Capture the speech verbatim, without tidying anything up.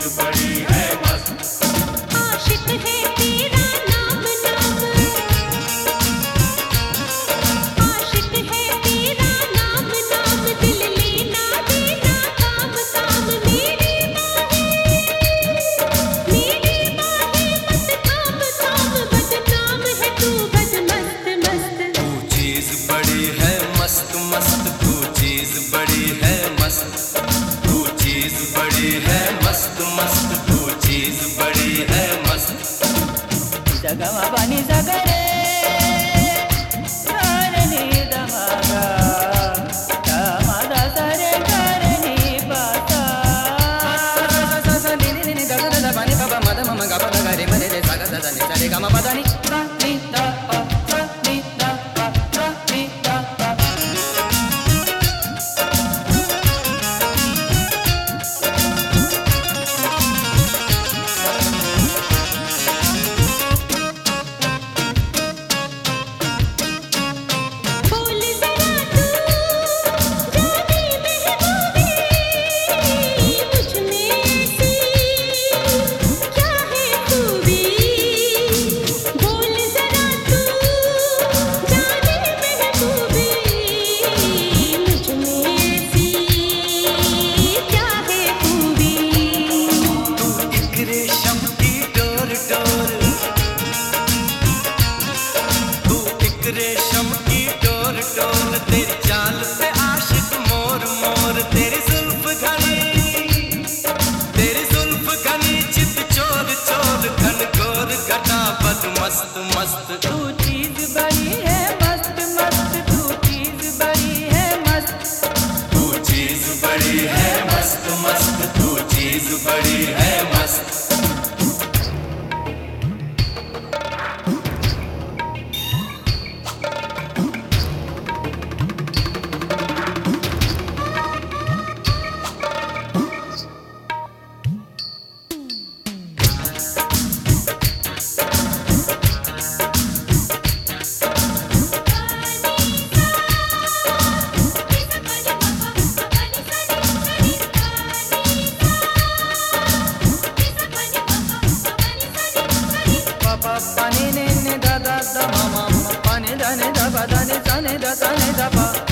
बड़ी है मस्त। आशिक है तेरा नाम नाम, आशिक है तेरा नाम नाम, दिल लेना देना काम काम। मेरी बाहें मेरी बाहें मत थाम थाम, बदनाम है तू बद मस्त मस्त। तू चीज बड़ी है मस्त मस्त, तू चीज बड़ी है मस्त, तू चीज बड़ी है मस्त मस्त, तू चीज बड़ी है मस्त। जगमा पानी जगरे करनी दमागा, दमादा सरे करनी पाता। नी नी नी दा दा दा पानी पापा मद मम गा पा गा रे मरे रे सा गा दा दा नी सा रे गा मा पा दा नी सा नी दा पा सा नी दा पा सा नी दा पा। बोल जरा तू जाने महबूबी, मुझ में ऐसी क्या है खूबी। बोल जरा तू जाने महबूबी, मुझ में ऐसी क्या है खूबी। तू एक रेशम की डोर डोर, तू एक रेशम की डोर डोर, तेरी चाल पे आशिक मोर मोर। तेरी जुल्फ घनी तेरी जुल्फ घनी, चित चोर चोर, घन घोर घटा बद मस्त मस्त। तू चीज बड़ी है मस्त मस्त, तू चीज बड़ी है मस्त। तू चीज बड़ी है मस्त मस्त, तू चीज बड़ी है मस्त। पापा पानी ने ने दा दा दा मामा पानी दा ने दा बा दा ने सा ने दा सा ने दा पा।